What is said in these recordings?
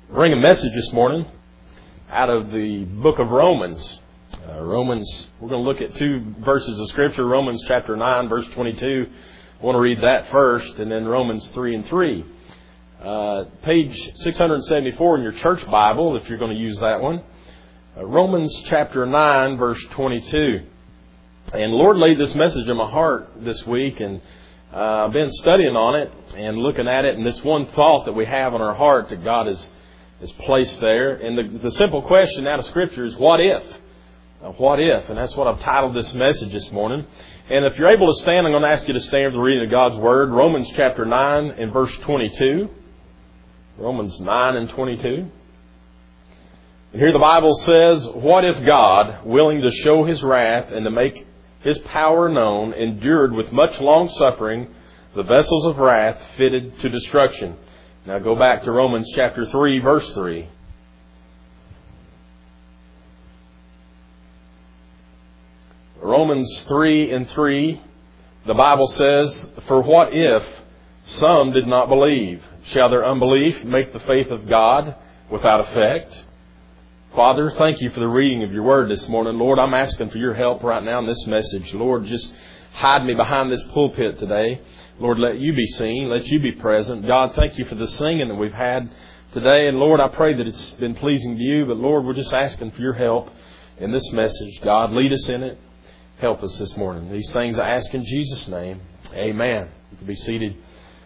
Bring a message this morning out of the book of Romans. We're going to look at two verses of Scripture. Romans chapter 9, verse 22. I want to read that first, and then Romans 3 and 3. Page 674 in your church Bible, if you're going to use that one. Romans chapter 9, verse 22. And the Lord laid this message in my heart this week, and I've been studying on it and looking at it, and this one thought that we have in our heart that God is placed there. And the simple question out of Scripture is, what if? What if? And that's what I've titled this message this morning. And if you're able to stand, I'm going to ask you to stand for the reading of God's Word. Romans chapter 9 and verse 22. Romans 9 and 22. And here the Bible says, what if God, willing to show His wrath and to make His power known, endured with much long suffering the vessels of wrath fitted to destruction? Now go back to Romans chapter 3, verse 3. Romans 3 and 3, the Bible says, for what if some did not believe? Shall their unbelief make the faith of God without effect? Father, thank you for the reading of your word this morning. Lord, I'm asking for your help right now in this message. Lord, just hide me behind this pulpit today. Lord, let you be seen. Let you be present. God, thank you for the singing that we've had today. And Lord, I pray that it's been pleasing to you. But Lord, we're just asking for your help in this message. God, lead us in it. Help us this morning. These things I ask in Jesus' name. Amen. You can be seated.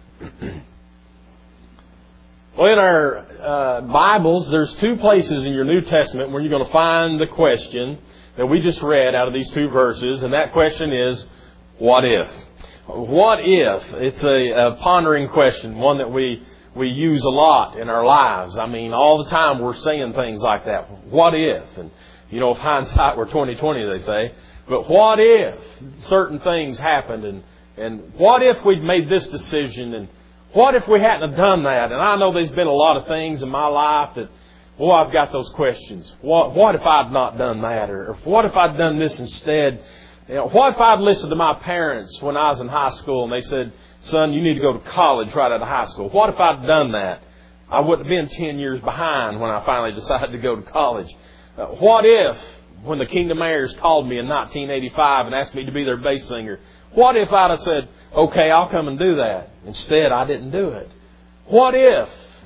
Well, in our Bibles, there's two places in your New Testament where you're going to find the question that we just read out of these two verses. And that question is, what if? What if? It's a pondering question, one that we use a lot in our lives. I mean, all the time we're saying things like that. What if? And, you know, if hindsight were 20/20, they say. But what if certain things happened? And what if we'd made this decision? And what if we hadn't have done that? And I know there's been a lot of things in my life that, well, I've got those questions. What if I'd not done that? Or what if I'd done this instead? You know, what if I'd listened to my parents when I was in high school and they said, son, you need to go to college right out of high school? What if I'd done that? I wouldn't have been 10 years behind when I finally decided to go to college. What if, when the Kingdom Heirs called me in 1985 and asked me to be their bass singer, what if I'd have said, okay, I'll come and do that? Instead, I didn't do it. What if,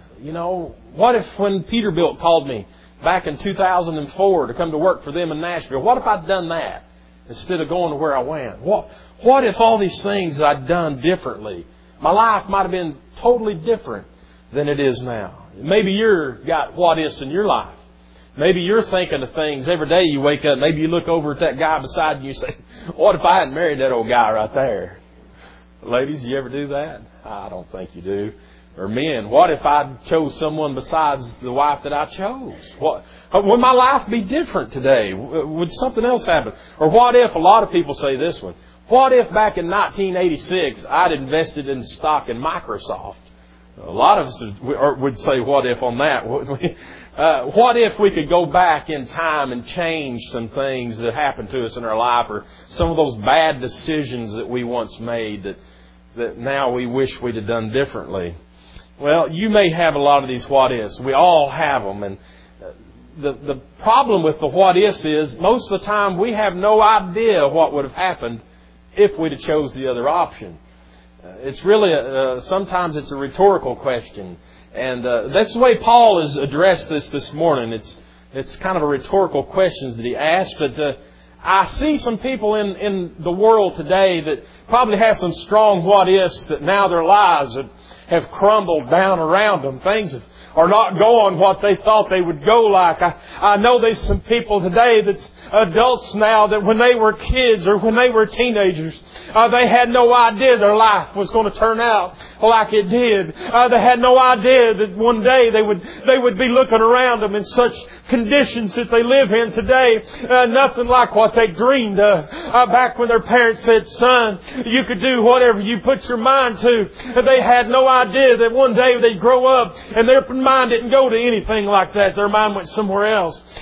what if when Peterbilt called me back in 2004 to come to work for them in Nashville, what if I'd done that instead of going to where I went? What if all these things I'd done differently? My life might have been totally different than it is now. Maybe you've got what ifs in your life. Maybe you're thinking of things every day you wake up. Maybe you look over at that guy beside you and you say, what if I hadn't married that old guy right there? Ladies, you ever do that? I don't think you do. Or men, what if I chose someone besides the wife that I chose? Would my life be different today? Would something else happen? Or what if, a lot of people say this one, what if back in 1986 I'd invested in stock in Microsoft? A lot of us would say what if on that, wouldn't we? What if we could go back in time and change some things that happened to us in our life, or some of those bad decisions that we once made that now we wish we'd have done differently? Well, you may have a lot of these what ifs. We all have them. And the problem with the what ifs is most of the time we have no idea what would have happened if we'd have chose the other option. It's really, sometimes it's a rhetorical question. And that's the way Paul has addressed this morning. It's kind of a rhetorical questions that he asked. But I see some people in the world today that probably have some strong what-ifs that now their lives have crumbled down around them. Things are not going what they thought they would go like. I know there's some people today that's adults now that when they were kids or when they were teenagers, they had no idea their life was going to turn out like it did. They had no idea that one day they would be looking around them in such conditions that they live in today. Nothing like what they dreamed of back when their parents said, son, you could do whatever you put your mind to. They had no idea that one day they'd grow up and their mind didn't go to anything like that. Their mind went somewhere else.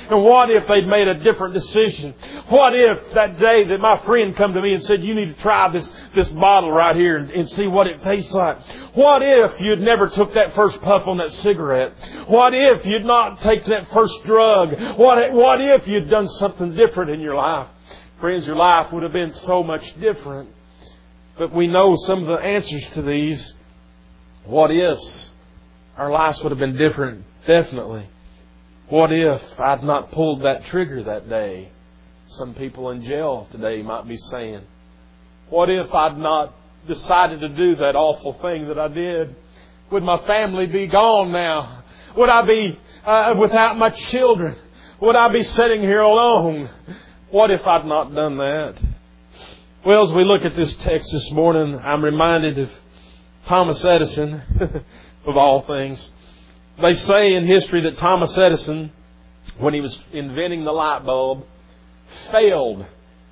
And what if they'd made a different decision? What if that day that my friend come to me and said, you need to try this bottle right here and see what it tastes like? What if you'd never took that first puff on that cigarette? What if you'd not taken that first drug? What if you'd done something different in your life? Friends, your life would have been so much different. But we know some of the answers to these what ifs. Our lives would have been different, definitely. What if I'd not pulled that trigger that day? Some people in jail today might be saying, what if I'd not decided to do that awful thing that I did? Would my family be gone now? Would I be without my children? Would I be sitting here alone? What if I'd not done that? Well, as we look at this text this morning, I'm reminded of Thomas Edison, of all things. They say in history that Thomas Edison, when he was inventing the light bulb, failed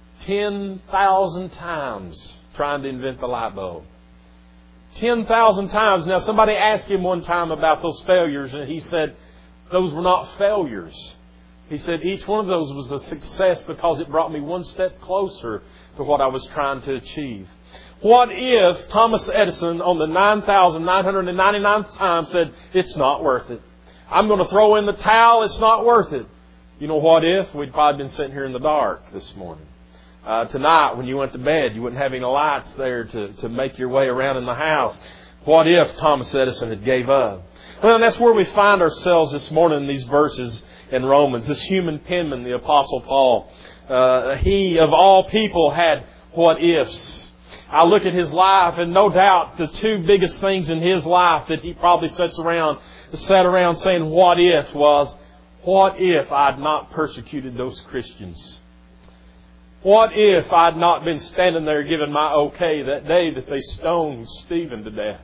10,000 times trying to invent the light bulb. 10,000 times. Now, somebody asked him one time about those failures, and he said those were not failures. He said each one of those was a success because it brought me one step closer to what I was trying to achieve. What if Thomas Edison on the 9,999th time said, it's not worth it. I'm going to throw in the towel. It's not worth it. You know what if? We'd probably been sitting here in the dark this morning. Tonight when you went to bed, you wouldn't have any lights there to make your way around in the house. What if Thomas Edison had gave up? Well, and that's where we find ourselves this morning in these verses in Romans. This human penman, the Apostle Paul. He, of all people, had what ifs. I look at his life, and no doubt the two biggest things in his life that he probably sat around saying, what if, was, what if I'd not persecuted those Christians? What if I'd not been standing there giving my okay that day that they stoned Stephen to death?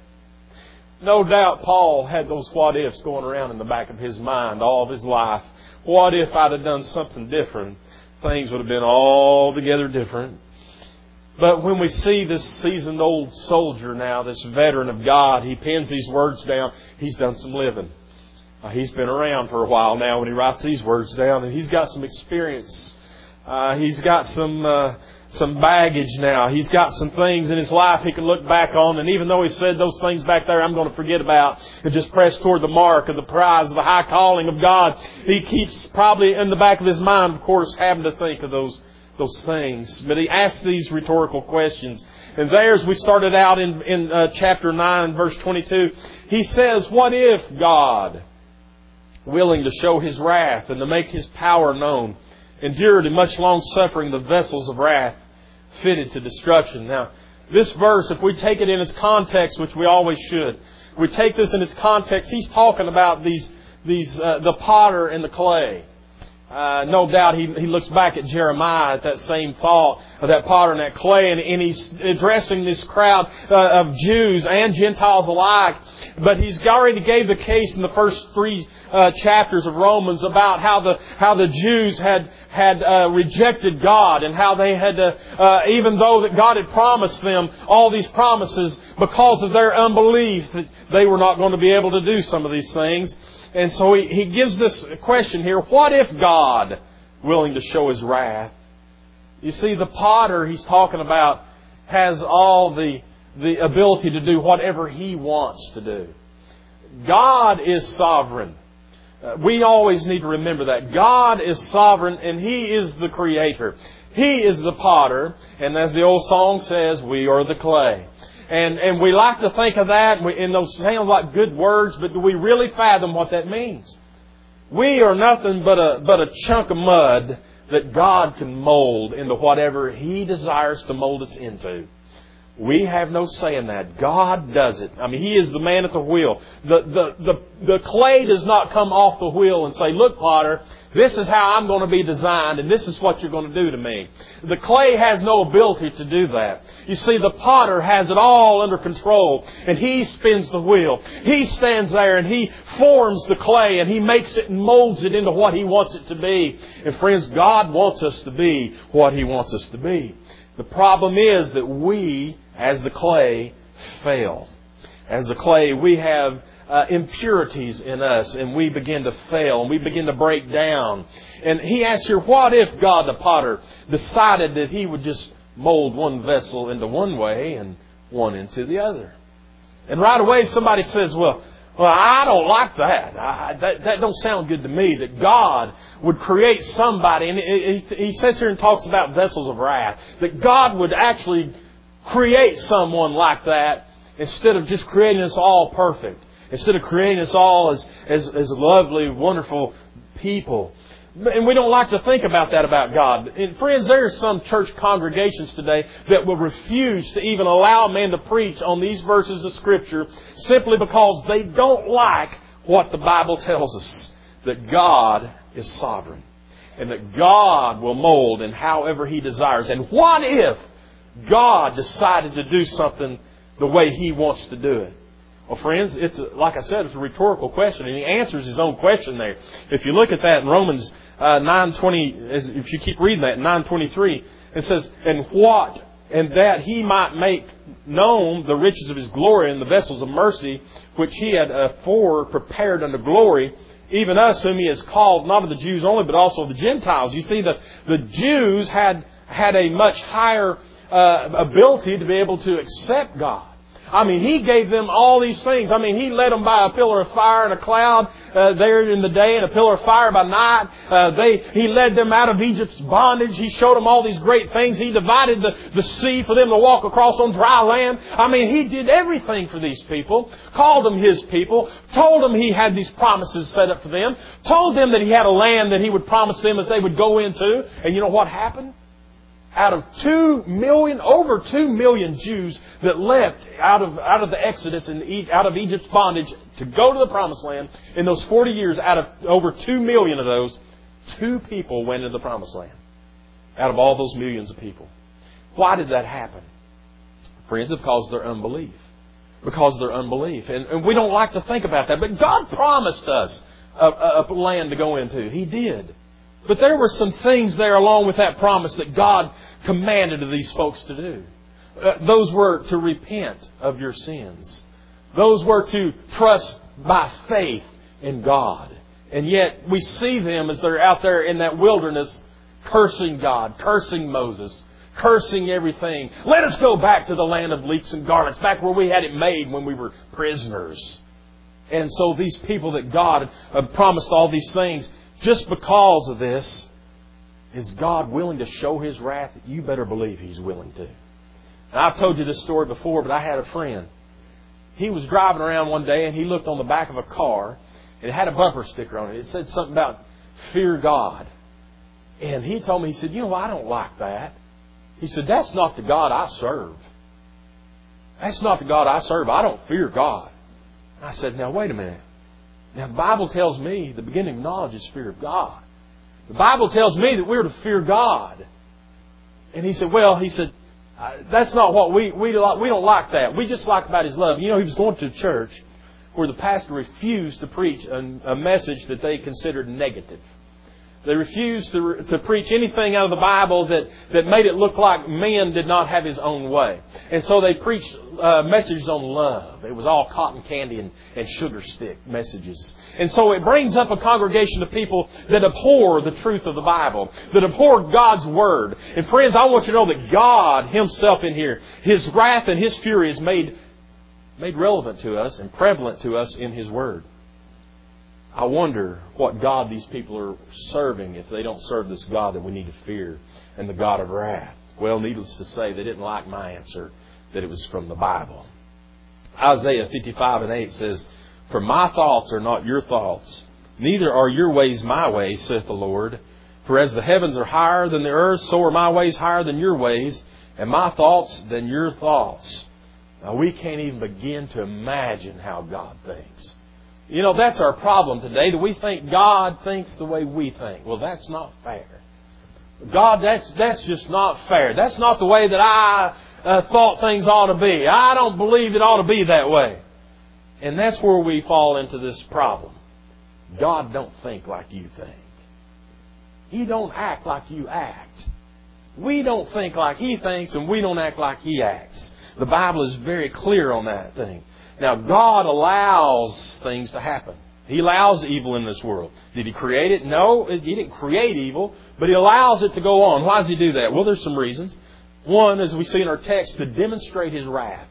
No doubt Paul had those what ifs going around in the back of his mind all of his life. What if I'd have done something different? Things would have been altogether different. But when we see this seasoned old soldier now, this veteran of God, he pens these words down. He's done some living. He's been around for a while now when he writes these words down, and he's got some experience. He's got some baggage now. He's got some things in his life he can look back on, and even though he said those things back there I'm going to forget about and just press toward the mark of the prize of the high calling of God, he keeps probably in the back of his mind, of course, having to think of those things. But he asks these rhetorical questions. And there, as we started out in chapter 9, verse 22, he says, what if God, willing to show His wrath and to make His power known, endured in much long suffering the vessels of wrath fitted to destruction? Now, this verse, if we take it in its context, which we always should, we take this in its context, he's talking about the potter and the clay. No doubt he looks back at Jeremiah at that same thought of that potter and that clay, and he's addressing this crowd of Jews and Gentiles alike. But he's already gave the case in the first 3 chapters of Romans about how the Jews had rejected God, and how they had even though that God had promised them all these promises, because of their unbelief that they were not going to be able to do some of these things. And so he gives this question here. What if God, willing to show His wrath? You see, the potter he's talking about has all the ability to do whatever he wants to do. God is sovereign. We always need to remember that. God is sovereign, and He is the Creator. He is the potter, and as the old song says, we are the clay. And we like to think of that, and those sound like good words, but do we really fathom what that means? We are nothing but a chunk of mud that God can mold into whatever He desires to mold us into. We have no say in that. God does it. I mean, He is the man at the wheel. The clay does not come off the wheel and say, look, potter, this is how I'm going to be designed, and this is what you're going to do to me. The clay has no ability to do that. You see, the potter has it all under control, and he spins the wheel. He stands there and he forms the clay, and he makes it and molds it into what He wants it to be. And friends, God wants us to be what He wants us to be. The problem is that we, as the clay, fail. As the clay, we have impurities in us, and we begin to fail, and we begin to break down. And he asks here, what if God the potter decided that He would just mold one vessel into one way and one into the other? And right away somebody says, well, I don't like that. That don't sound good to me, that God would create somebody. And he sits here and talks about vessels of wrath. That God would actually create someone like that instead of just creating us all perfect. Instead of creating us all as lovely, wonderful people. And we don't like to think about that about God. And friends, there are some church congregations today that will refuse to even allow a man to preach on these verses of Scripture simply because they don't like what the Bible tells us. That God is sovereign. And that God will mold in however He desires. And what if God decided to do something the way He wants to do it? Well, friends, like I said, it's a rhetorical question, and He answers His own question there. If you look at that in Romans 9:20, if you keep reading that, 9:23, it says, and that He might make known the riches of His glory in the vessels of mercy, which He had afore prepared unto glory, even us whom He has called, not of the Jews only, but also of the Gentiles. You see, the Jews had a much higher ability to be able to accept God. I mean, He gave them all these things. I mean, He led them by a pillar of fire and a cloud there in the day and a pillar of fire by night. He led them out of Egypt's bondage. He showed them all these great things. He divided the sea for them to walk across on dry land. I mean, He did everything for these people, called them His people, told them He had these promises set up for them, told them that He had a land that He would promise them that they would go into. And you know what happened? Out of over 2 million Jews that left out of the Exodus and out of Egypt's bondage to go to the Promised Land, in those 40 years, out of over 2 million of those, 2 people went into the Promised Land. Out of all those millions of people. Why did that happen? Friends, because of their unbelief. Because of their unbelief. And we don't like to think about that. But God promised us a land to go into. He did. But there were some things there along with that promise that God commanded of these folks to do. Those were to repent of your sins. Those were to trust by faith in God. And yet we see them as they're out there in that wilderness cursing God, cursing Moses, cursing everything. Let us go back to the land of leeks and garlics, back where we had it made when we were prisoners. And so these people that God had promised all these things, just because of this, is God willing to show His wrath? You better believe He's willing to. Now, I've told you this story before, but I had a friend. He was driving around one day and he looked on the back of a car and it had a bumper sticker on it. It said something about fear God. And he told me, he said, I don't like that. He said, that's not the God I serve. That's not the God I serve. I don't fear God. I said, now wait a minute. Now, the Bible tells me the beginning of knowledge is fear of God. The Bible tells me that we're to fear God. And he said, that's not what we don't like that. We just like about His love. He was going to a church where the pastor refused to preach a message that they considered negative. They refused to preach anything out of the Bible that made it look like man did not have his own way. And so they preached messages on love. It was all cotton candy and sugar stick messages. And so it brings up a congregation of people that abhor the truth of the Bible, that abhor God's Word. And friends, I want you to know that God Himself in here, His wrath and His fury is made relevant to us and prevalent to us in His Word. I wonder what God these people are serving if they don't serve this God that we need to fear and the God of wrath. Well, needless to say, they didn't like my answer, that it was from the Bible. Isaiah 55:8 says, "For my thoughts are not your thoughts, neither are your ways my ways, saith the Lord. For as the heavens are higher than the earth, so are my ways higher than your ways, and my thoughts than your thoughts." Now, we can't even begin to imagine how God thinks. That's our problem today, that we think God thinks the way we think. Well, that's not fair. God, that's just not fair. That's not the way that I thought things ought to be. I don't believe it ought to be that way. And that's where we fall into this problem. God don't think like you think. He don't act like you act. We don't think like He thinks, and we don't act like He acts. The Bible is very clear on that thing. Now, God allows things to happen. He allows evil in this world. Did He create it? No, He didn't create evil, but He allows it to go on. Why does He do that? Well, there's some reasons. One, as we see in our text, to demonstrate His wrath.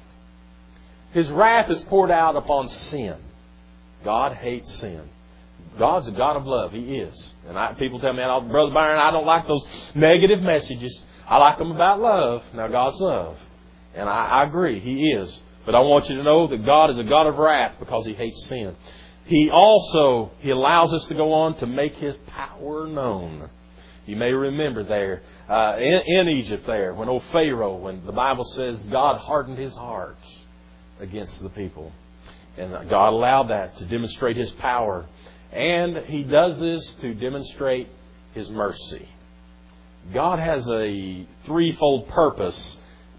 His wrath is poured out upon sin. God hates sin. God's a God of love. He is. And people tell me, Brother Byron, I don't like those negative messages. I like them about love. Now, God's love. And I agree. He is. But I want you to know that God is a God of wrath because He hates sin. He allows us to go on to make His power known. You may remember there in Egypt there when old Pharaoh, when the Bible says God hardened his heart against the people. And God allowed that to demonstrate His power. And He does this to demonstrate His mercy. God has a threefold purpose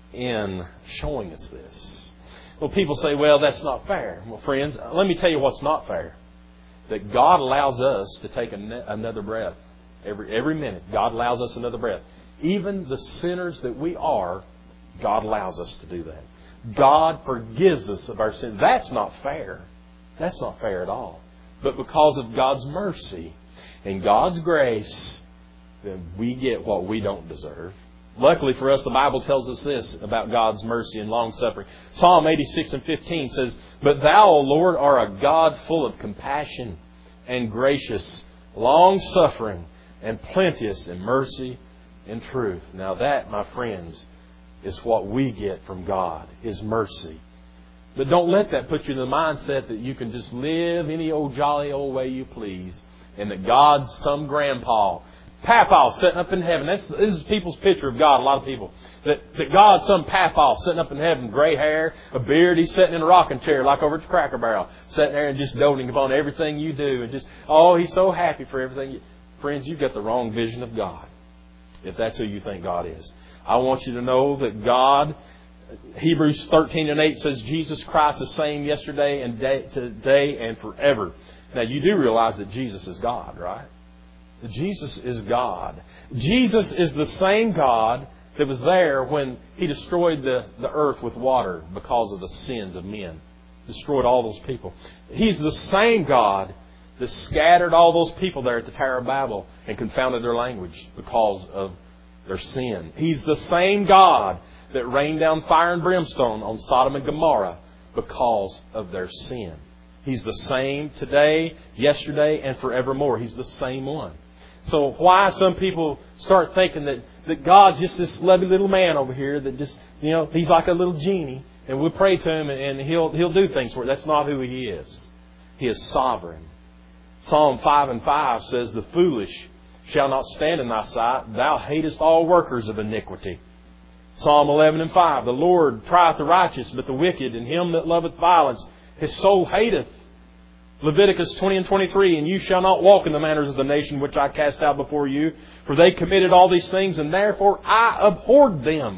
in showing us this. Well, people say, well, that's not fair. Well, friends, let me tell you what's not fair. That God allows us to take another breath. Every minute, God allows us another breath. Even the sinners that we are, God allows us to do that. God forgives us of our sins. That's not fair. That's not fair at all. But because of God's mercy and God's grace, then we get what we don't deserve. Luckily for us, the Bible tells us this about God's mercy and long-suffering. Psalm 86:15 says, "But Thou, O Lord, art a God full of compassion and gracious, long-suffering, and plenteous in mercy and truth." Now that, my friends, is what we get from God, His mercy. But don't let that put you in the mindset that you can just live any old jolly old way you please, and that God's some grandpa, Papa sitting up in heaven. This is people's picture of God, a lot of people. That God's some Papa sitting up in heaven, gray hair, a beard. He's sitting in a rocking chair like over at the Cracker Barrel, sitting there and just doting upon everything you do. And just, He's so happy for everything. Friends, you've got the wrong vision of God, if that's who you think God is. I want you to know that God, Hebrews 13:8 says, Jesus Christ is the same yesterday and today and forever. Now, you do realize that Jesus is God, right? That Jesus is God. Jesus is the same God that was there when He destroyed the earth with water because of the sins of men. Destroyed all those people. He's the same God that scattered all those people there at the Tower of Babel and confounded their language because of their sin. He's the same God that rained down fire and brimstone on Sodom and Gomorrah because of their sin. He's the same today, yesterday, and forevermore. He's the same one. So why some people start thinking that God's just this lovely little man over here that just, He's like a little genie and we'll pray to Him and He'll do things for us. That's not who He is. He is sovereign. Psalm 5:5 says, "The foolish shall not stand in Thy sight. Thou hatest all workers of iniquity." Psalm 11:5, "The Lord trieth the righteous, but the wicked and him that loveth violence, his soul hateth." Leviticus 20:23, "And you shall not walk in the manners of the nation which I cast out before you, for they committed all these things, and therefore I abhorred them."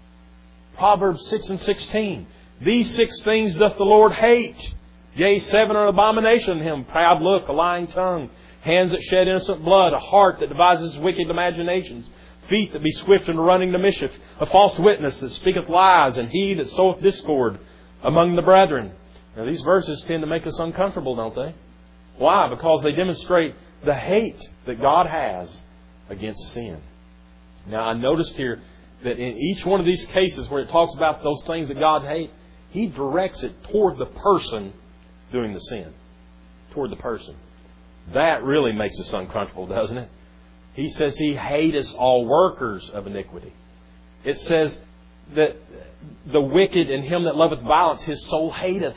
Proverbs 6:16, "These 6 things doth the Lord hate. Yea, 7 are an abomination to Him: proud look, a lying tongue, hands that shed innocent blood, a heart that devises wicked imaginations, feet that be swift in running to mischief, a false witness that speaketh lies, and he that soweth discord among the brethren." Now, these verses tend to make us uncomfortable, don't they? Why? Because they demonstrate the hate that God has against sin. Now, I noticed here that in each one of these cases where it talks about those things that God hates, He directs it toward the person doing the sin. Toward the person. That really makes us uncomfortable, doesn't it? He says He hateth all workers of iniquity. It says that the wicked and him that loveth violence, his soul hateth.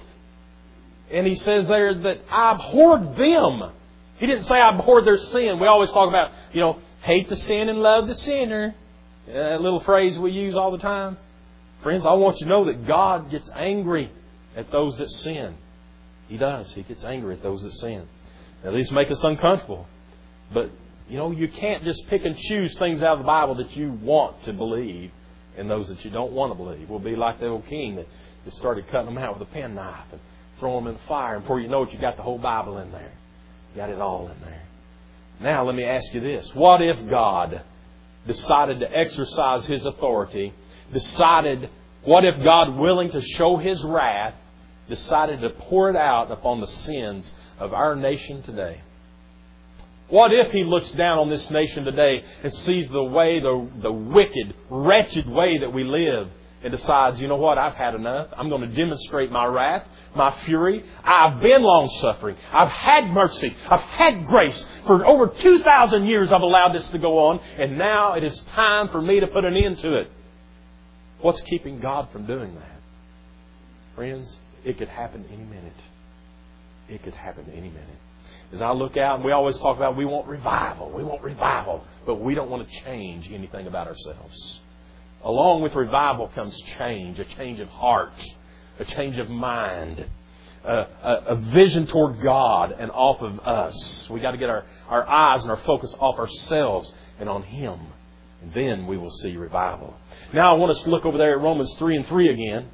And He says there that I abhorred them. He didn't say I abhorred their sin. We always talk about, hate the sin and love the sinner. A little phrase we use all the time. Friends, I want you to know that God gets angry at those that sin. He does. He gets angry at those that sin. Now, these make us uncomfortable. But, you can't just pick and choose things out of the Bible that you want to believe and those that you don't want to believe. We'll be like the old king that started cutting them out with a penknife and throwing them in the fire. And before you know it, you got the whole Bible in there. You got it all in there. Now, let me ask you this. What if God decided to exercise His authority, what if God, willing to show His wrath, decided to pour it out upon the sins of our nation today? What if He looks down on this nation today and sees the way, the wicked, wretched way that we live, and decides, you know what, I've had enough. I'm going to demonstrate my wrath, my fury. I've been long-suffering. I've had mercy. I've had grace. For over 2,000 years I've allowed this to go on, and now it is time for me to put an end to it. What's keeping God from doing that? Friends, it could happen any minute. It could happen any minute. As I look out, and we always talk about we want revival. We want revival. But we don't want to change anything about ourselves. Along with revival comes change. A change of heart. A change of mind. A vision toward God and off of us. We got to get our eyes and our focus off ourselves and on Him. And then we will see revival. Now I want us to look over there at Romans 3:3 again.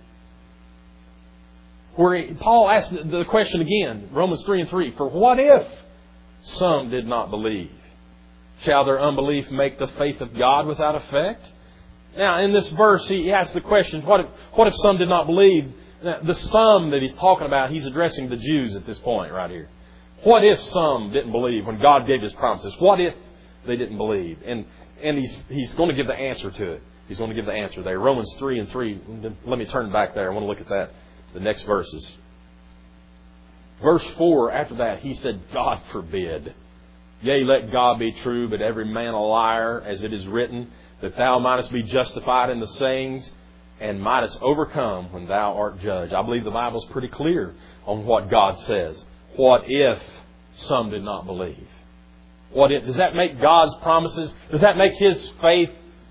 Where Paul asked the question again, Romans 3:3, for what if some did not believe? Shall their unbelief make the faith of God without effect? Now, in this verse, he asks the question, what if some did not believe? Now, the some that he's talking about, he's addressing the Jews at this point right here. What if some didn't believe when God gave His promises? What if they didn't believe? And he's going to give the answer to it. He's going to give the answer there. Romans 3:3. Let me turn back there. I want to look at that. The next verses. Verse 4, after that, he said, God forbid. Yea, let God be true, but every man a liar, as it is written, that thou mightest be justified in the sayings, and mightest overcome when thou art judged. I believe the Bible's pretty clear on what God says. What if some did not believe? What if? Does that make God's promises? Does that make His faith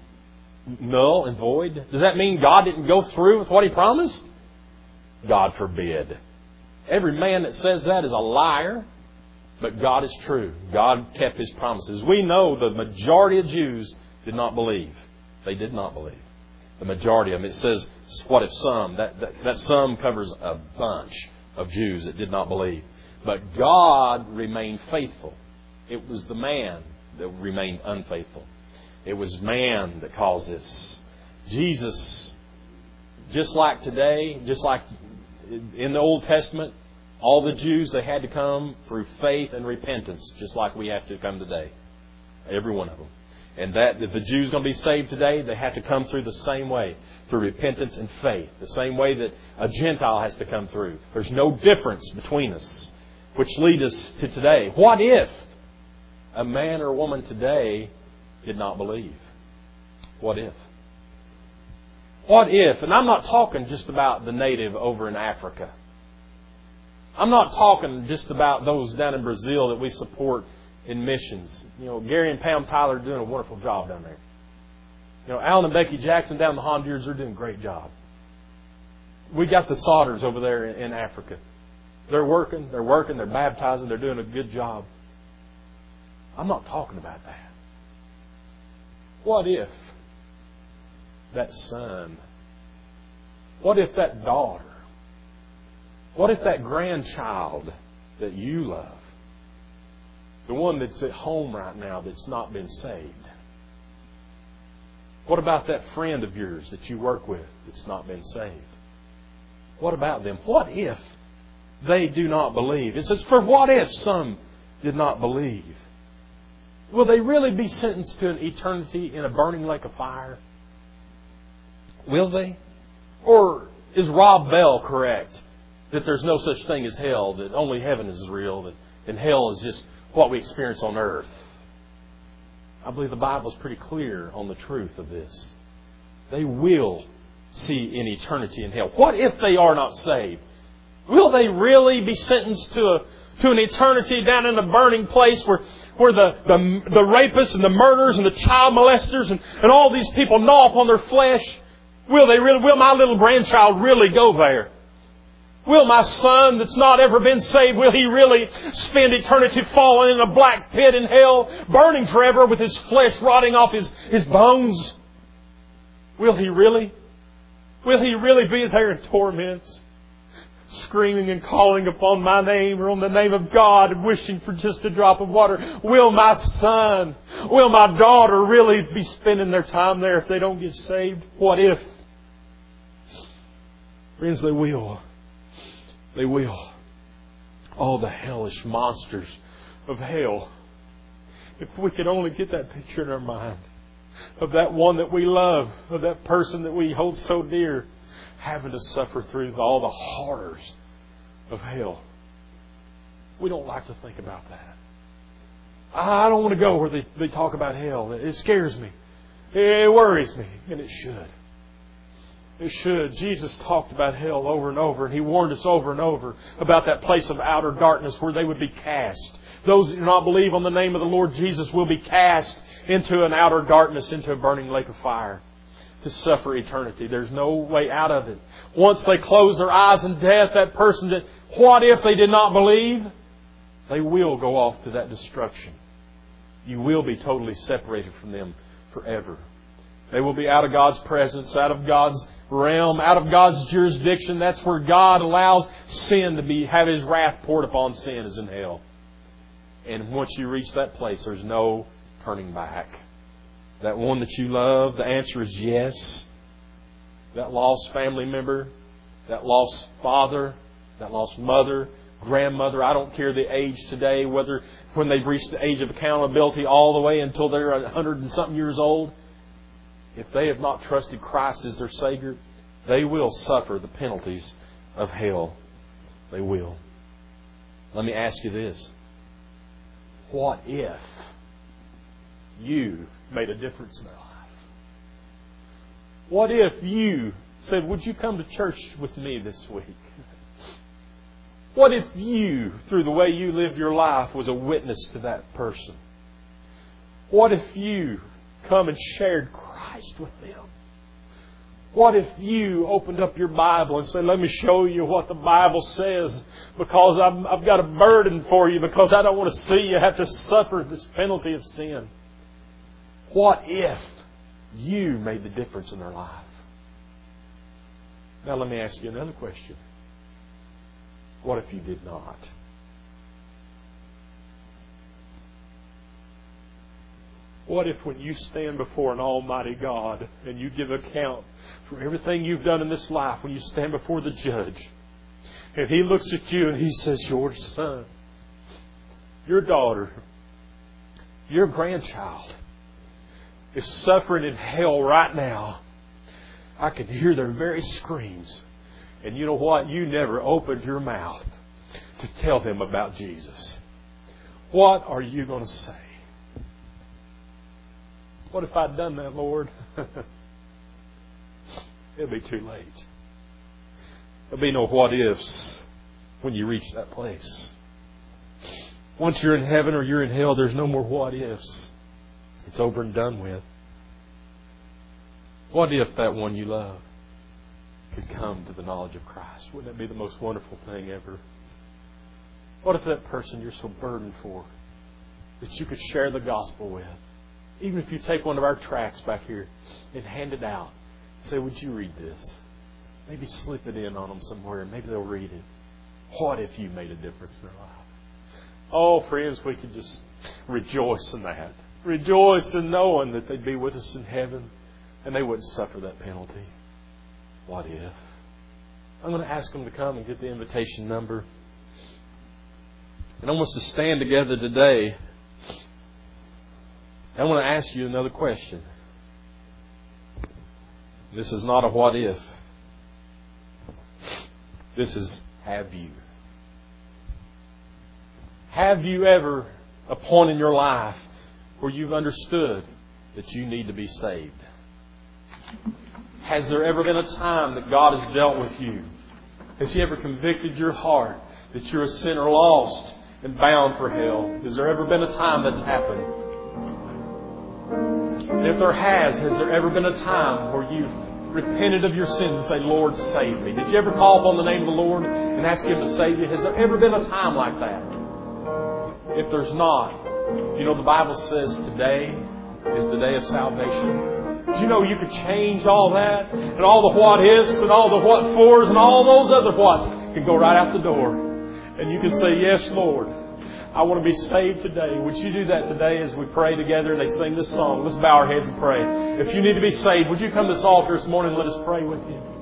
null and void? Does that mean God didn't go through with what He promised? God forbid. Every man that says that is a liar, but God is true. God kept His promises. We know the majority of Jews did not believe. They did not believe. The majority of them. It says, what if some? That some covers a bunch of Jews that did not believe. But God remained faithful. It was the man that remained unfaithful. It was man that caused this. Jesus, just like today, just like in the Old Testament, all the Jews, they had to come through faith and repentance, just like we have to come today. Every one of them. And that if the Jews are going to be saved today, they have to come through the same way, through repentance and faith. The same way that a Gentile has to come through. There's no difference between us, which leads us to today. What if a man or a woman today did not believe? What if? What if? And I'm not talking just about the native over in Africa. I'm not talking just about those down in Brazil that we support in missions. You know, Gary and Pam Tyler are doing a wonderful job down there. You know, Alan and Becky Jackson down in the Honduras are doing a great job. We got the Sodders over there in Africa. They're working, they're baptizing, they're doing a good job. I'm not talking about that. What if that son? What if that daughter? What if that grandchild that you love, the one that's at home right now that's not been saved? What about that friend of yours that you work with that's not been saved? What about them? What if they do not believe? It says, for what if some did not believe? Will they really be sentenced to an eternity in a burning lake of fire? Will they? Or is Rob Bell correct that there's no such thing as hell, that only heaven is real, and hell is just what we experience on earth? I believe the Bible is pretty clear on the truth of this. They will see an eternity in hell. What if they are not saved? Will they really be sentenced to an eternity down in a burning place where the rapists and the murderers and the child molesters and all these people gnaw upon their flesh? Will my little grandchild really go there? Will my son that's not ever been saved, will he really spend eternity falling in a black pit in hell, burning forever with his flesh rotting off his bones? Will he really? Will he really be there in torments, screaming and calling upon my name or on the name of God and wishing for just a drop of water? Will my son, will my daughter really be spending their time there if they don't get saved? What if? Friends, they will. They will. All the hellish monsters of hell. If we could only get that picture in our mind of that one that we love, of that person that we hold so dear, having to suffer through all the horrors of hell. We don't like to think about that. I don't want to go where they talk about hell. It scares me. It worries me. And it should. It should. Jesus talked about hell over and over, and He warned us over and over about that place of outer darkness where they would be cast. Those who do not believe on the name of the Lord Jesus will be cast into an outer darkness, into a burning lake of fire, to suffer eternity. There's no way out of it. Once they close their eyes in death, that person that, what if they did not believe? They will go off to that destruction. You will be totally separated from them forever. They will be out of God's presence, out of God's realm, out of God's jurisdiction. That's where God allows sin to have His wrath poured upon sin, is in hell. And once you reach that place, there's no turning back. That one that you love, the answer is yes. That lost family member, that lost father, that lost mother, grandmother, I don't care the age today, whether when they've reached the age of accountability all the way until they're 100 and something years old, if they have not trusted Christ as their Savior, they will suffer the penalties of hell. They will. Let me ask you this. What if you made a difference in their life? What if you said, would you come to church with me this week? What if you, through the way you lived your life, was a witness to that person? What if you come and shared Christ with them? What if you opened up your Bible and said, let me show you what the Bible says, because I've got a burden for you, because I don't want to see you have to suffer this penalty of sin? What if you made the difference in their life? Now let me ask you another question. What if you did not? What if when you stand before an almighty God and you give account for everything you've done in this life, when you stand before the judge and He looks at you and He says, your son, your daughter, your grandchild is suffering in hell right now. I can hear their very screams. And you know what? You never opened your mouth to tell them about Jesus. What are you going to say? What if I'd done that, Lord? It'll be too late. There'll be no what ifs when you reach that place. Once you're in heaven or you're in hell, there's no more what ifs. It's over and done with. What if that one you love could come to the knowledge of Christ? Wouldn't that be the most wonderful thing ever? What if that person you're so burdened for that you could share the gospel with? Even if you take one of our tracts back here and hand it out, say, would you read this? Maybe slip it in on them somewhere and maybe they'll read it. What if you made a difference in their life? Oh, friends, we could just rejoice in that. Rejoice in knowing that they'd be with us in heaven and they wouldn't suffer that penalty. What if? I'm going to ask them to come and get the invitation number. And I want us to stand together today. I want to ask you another question. This is not a what if. This is have you. Have you ever a point in your life where you've understood that you need to be saved? Has there ever been a time that God has dealt with you? Has He ever convicted your heart that you're a sinner lost and bound for hell? Has there ever been a time that's happened? And if there has there ever been a time where you've repented of your sins and say, Lord, save me? Did you ever call upon the name of the Lord and ask Him to save you? Has there ever been a time like that? If there's not, you know the Bible says today is the day of salvation. Did you know you could change all that? And all the what ifs and all the what fors and all those other whats can go right out the door. And you can say, yes, Lord, I want to be saved today. Would you do that today as we pray together and they sing this song? Let's bow our heads and pray. If you need to be saved, would you come to this altar this morning and let us pray with you?